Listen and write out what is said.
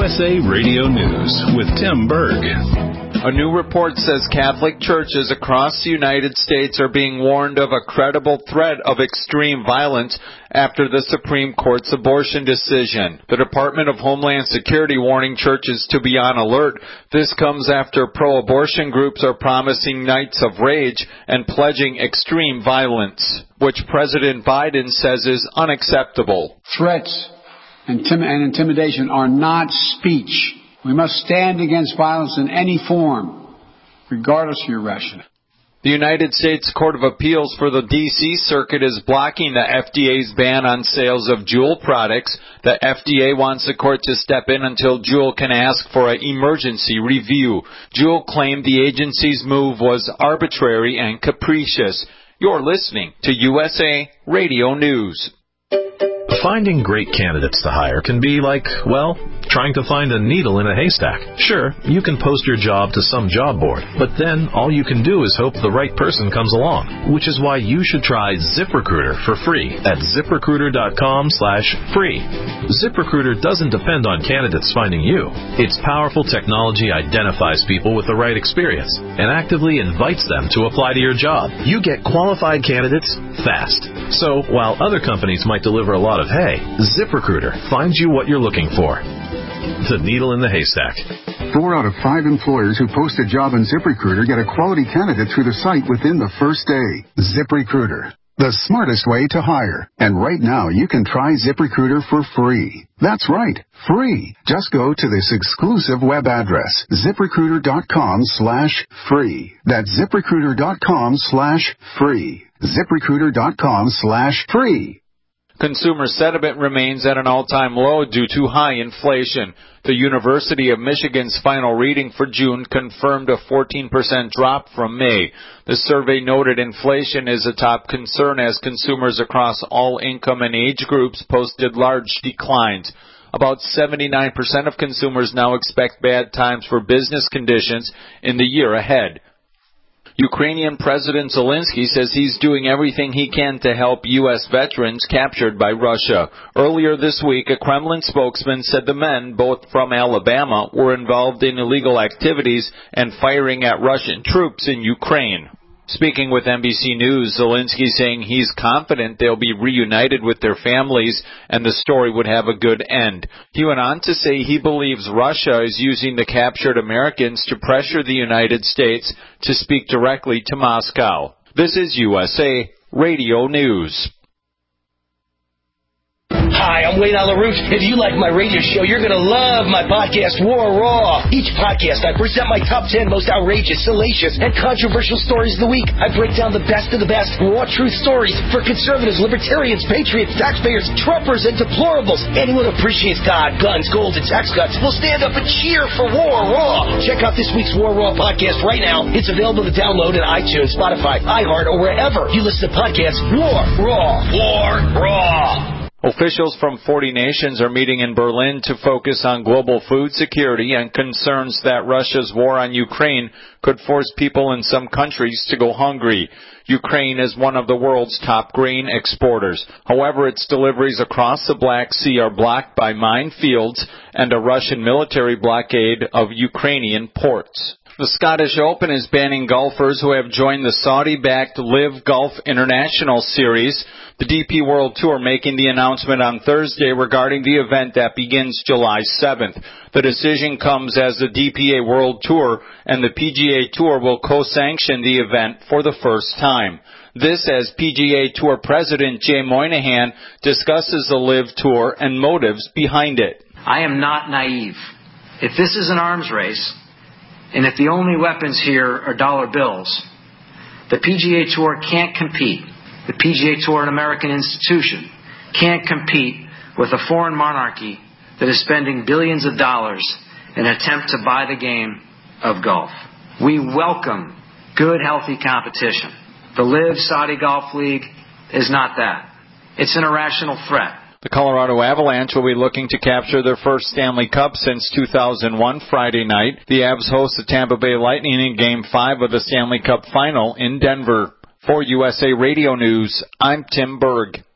USA Radio News with Tim Berg. A new report says Catholic churches across the United States are being warned of a credible threat of extreme violence after the Supreme Court's abortion decision. The Department of Homeland Security warning churches to be on alert. This comes after pro-abortion groups are promising nights of rage and pledging extreme violence, which President Biden says is unacceptable. Threats and intimidation are not speech. We must stand against violence in any form, regardless of your rationale. The United States Court of Appeals for the D.C. Circuit is blocking the FDA's ban on sales of Juul products. The FDA wants the court to step in until Juul can ask for an emergency review. Juul claimed the agency's move was arbitrary and capricious. You're listening to USA Radio News. Finding great candidates to hire can be like, well, trying to find a needle in a haystack. Sure, you can post your job to some job board, but then all you can do is hope the right person comes along, which is why you should try ZipRecruiter for free at ZipRecruiter.com/free. ZipRecruiter doesn't depend on candidates finding you. Its powerful technology identifies people with the right experience and actively invites them to apply to your job. You get qualified candidates fast. So, while other companies might deliver a lot of hay, ZipRecruiter finds you what you're looking for. The needle in the haystack. 4 out of 5 employers who post a job on ZipRecruiter get a quality candidate through the site within the first day. ZipRecruiter, the smartest way to hire. And right now, you can try ZipRecruiter for free. That's right, free. Just go to this exclusive web address, ZipRecruiter.com/free. That's ZipRecruiter.com/free. ZipRecruiter.com/free. Consumer sentiment remains at an all-time low due to high inflation. The University of Michigan's final reading for June confirmed a 14% drop from May. The survey noted inflation is a top concern as consumers across all income and age groups posted large declines. About 79% of consumers now expect bad times for business conditions in the year ahead. Ukrainian President Zelensky says he's doing everything he can to help U.S. veterans captured by Russia. Earlier this week, a Kremlin spokesman said the men, both from Alabama, were involved in illegal activities and firing at Russian troops in Ukraine. Speaking with NBC News, Zelensky saying he's confident they'll be reunited with their families and the story would have a good end. He went on to say he believes Russia is using the captured Americans to pressure the United States to speak directly to Moscow. This is USA Radio News. Hi, I'm Wayne LaRouche. If you like my radio show, you're going to love my podcast, War Raw. Each podcast, I present my top 10 most outrageous, salacious, and controversial stories of the week. I break down the best of the best raw truth stories for conservatives, libertarians, patriots, taxpayers, Trumpers, and deplorables. Anyone who appreciates God, guns, gold, and tax cuts will stand up and cheer for War Raw. Check out this week's War Raw podcast right now. It's available to download at iTunes, Spotify, iHeart, or wherever you listen to podcasts. War Raw. War Raw. Officials from 40 nations are meeting in Berlin to focus on global food security and concerns that Russia's war on Ukraine could force people in some countries to go hungry. Ukraine is one of the world's top grain exporters. However, its deliveries across the Black Sea are blocked by minefields and a Russian military blockade of Ukrainian ports. The Scottish Open is banning golfers who have joined the Saudi-backed Live Golf International Series. The DP World Tour making the announcement on Thursday regarding the event that begins July 7th. The decision comes as the DPA World Tour and the PGA Tour will co-sanction the event for the first time. This as PGA Tour President Jay Moynihan discusses the Live Tour and motives behind it. I am not naive. If this is an arms race, and if the only weapons here are dollar bills, the PGA Tour can't compete. The PGA Tour, an American institution, can't compete with a foreign monarchy that is spending billions of dollars in an attempt to buy the game of golf. We welcome good, healthy competition. The Live Saudi Golf League is not that. It's an irrational threat. The Colorado Avalanche will be looking to capture their first Stanley Cup since 2001 Friday night. The Avs host the Tampa Bay Lightning in Game 5 of the Stanley Cup Final in Denver. For USA Radio News, I'm Tim Berg.